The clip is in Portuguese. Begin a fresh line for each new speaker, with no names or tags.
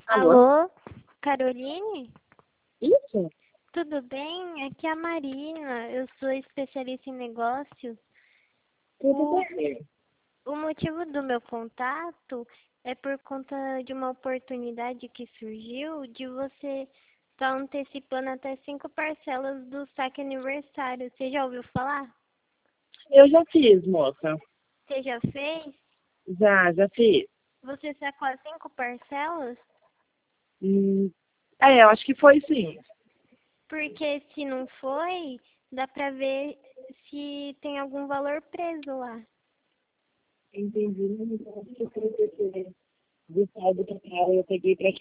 Alô?
Alô, Caroline?
Isso?
Tudo bem? Aqui é a Marina. Eu sou especialista em negócios.
Tudo
O,
bem.
o motivo do meu contato é por conta de uma oportunidade que surgiu de você estar antecipando até 5 parcelas do saque aniversário. Você já ouviu falar?
Eu já fiz, moça.
Você já fez?
Já fiz.
Você sacou as 5 parcelas?
Hum, eu acho que foi sim.
Porque se não foi, dá pra ver se tem algum valor preso lá.
Entendi. Não me parece que eu falei do saldo total. Eu peguei pra